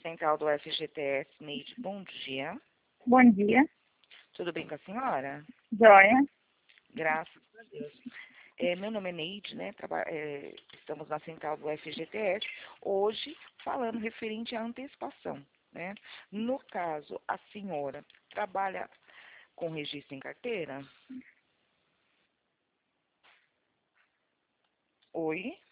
Central do FGTS, Neide, bom dia. Bom dia. Tudo bem com a senhora? Joia. Graças a Deus. Meu nome é Neide, né? Estamos na Central do FGTS, hoje falando referente à antecipação, né? No caso, a senhora trabalha com registro em carteira? Oi?